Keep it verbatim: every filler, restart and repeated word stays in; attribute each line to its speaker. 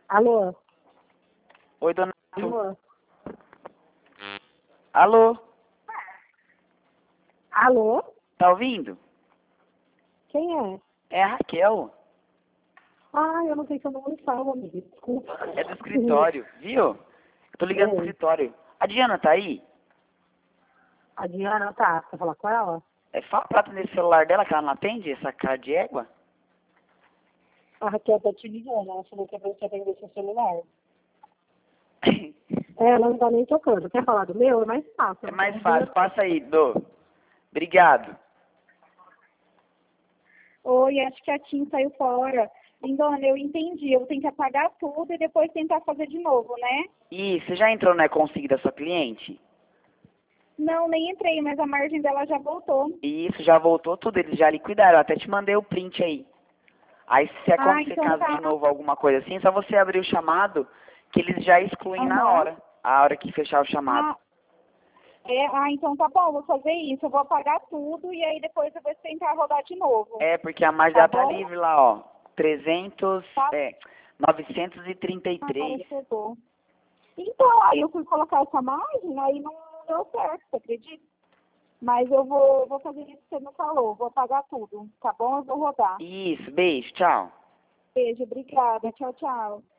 Speaker 1: Alô?
Speaker 2: Oi, dona.
Speaker 1: Alô?
Speaker 2: Alô?
Speaker 1: Alô?
Speaker 2: Tá ouvindo?
Speaker 1: Quem é?
Speaker 2: É a Raquel.
Speaker 1: Ah, eu não sei seu nome fala, amiga. Desculpa.
Speaker 2: É do escritório, viu? Eu tô ligando pro
Speaker 1: Oi.
Speaker 2: escritório. A Diana tá aí?
Speaker 1: A Diana tá. Você falar com ela?
Speaker 2: É, fala pra atender o celular dela que ela não atende, essa cara de égua.
Speaker 1: A Raquel tá te ligando. Ela falou que é pra você atender seu celular. É, ela não tá nem tocando. Quer falar do meu? É mais fácil.
Speaker 2: É
Speaker 1: Não
Speaker 2: mais
Speaker 1: tem
Speaker 2: fácil, passa aí, Dô. Obrigado.
Speaker 1: Oi, acho que a Tim saiu fora. Lindona, eu entendi. Eu tenho que apagar tudo e depois tentar fazer de novo, né?
Speaker 2: Ih, você já entrou no e-consig da sua cliente?
Speaker 1: Não, nem entrei, mas a margem dela já voltou.
Speaker 2: Isso, já voltou tudo, eles já liquidaram. Eu até te mandei o print aí. Aí se
Speaker 1: Ah,
Speaker 2: acontecer
Speaker 1: então
Speaker 2: caso de
Speaker 1: tá.
Speaker 2: novo alguma coisa assim, é só você abrir o chamado, que eles já excluem na
Speaker 1: Aham.
Speaker 2: hora. A hora que fechar o chamado.
Speaker 1: Ah, é, ah, então tá bom, vou fazer isso. Eu vou apagar tudo e aí depois eu vou tentar rodar de novo.
Speaker 2: É, porque a margem
Speaker 1: Tá
Speaker 2: dela tá
Speaker 1: bom?
Speaker 2: livre lá, ó. trezentos,
Speaker 1: Tá.
Speaker 2: é, novecentos e trinta e
Speaker 1: Ah,
Speaker 2: três.
Speaker 1: chegou. Então, aí eu fui colocar essa margem, aí não deu certo, você acredita? Mas eu vou, vou fazer isso que você me falou, vou apagar tudo, tá bom? Eu vou rodar.
Speaker 2: Isso, beijo, tchau.
Speaker 1: Beijo, obrigada. Tchau, tchau.